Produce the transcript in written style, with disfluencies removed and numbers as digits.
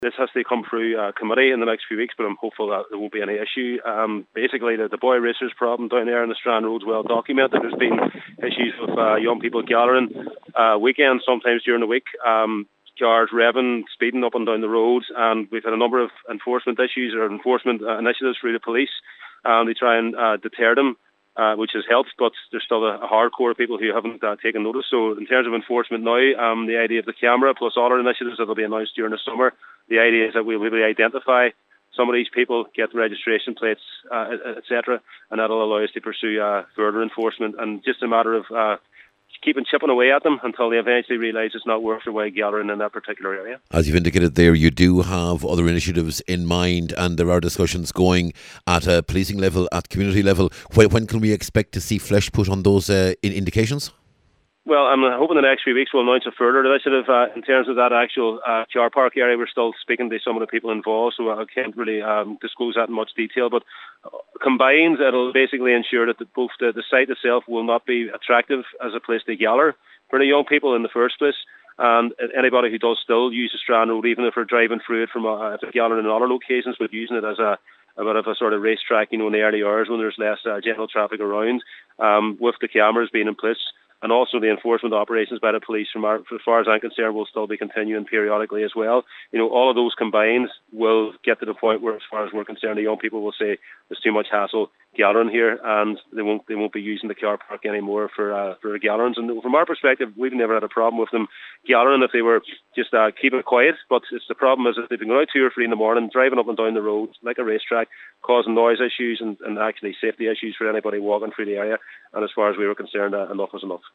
This has to come through committee in the next few weeks, but I'm hopeful that there won't be any issue. Basically, the boy racers problem down there in the Strand Road is well documented. There's been issues with young people gathering weekends, sometimes during the week. Cars revving, speeding up and down the roads, and we've had a number of enforcement issues or enforcement initiatives through the police. They try and deter them, which has helped, but there's still a hardcore of people who haven't taken notice. So in terms of enforcement now, the idea of the camera plus all our initiatives that will be announced during the summer, the idea is that we'll be able to identify some of these people, get the registration plates, etc., and that'll allow us to pursue further enforcement. And just a matter of chipping away at them until they eventually realise it's not worth their while gathering in that particular area. As you've indicated there, you do have other initiatives in mind, and there are discussions going at a policing level, at community level. When can we expect to see flesh put on those indications? Well, I'm hoping the next few weeks we'll announce a further initiative. In terms of that actual car park area, we're still speaking to some of the people involved, so I can't really disclose that in much detail. But combined, it'll basically ensure that both the site itself will not be attractive as a place to gather for the young people in the first place. And anybody who does still use the Strand Road, even if they're driving through it from if they're gathering in other locations, but using it as a bit of a sort of racetrack, in the early hours when there's less general traffic around, with the cameras being in place. And also the enforcement operations by the police, as far as I'm concerned, will still be continuing periodically as well. All of those combined will get to the point where, as far as we're concerned, the young people will say there's too much hassle gathering here, and they won't be using the car park anymore for gatherings. And from our perspective, we've never had a problem with them gathering if they were just keep it quiet. But the problem is that they've been going out 2 or 3 in the morning, driving up and down the roads like a racetrack, causing noise issues and actually safety issues for anybody walking through the area. And as far as we were concerned, enough was enough.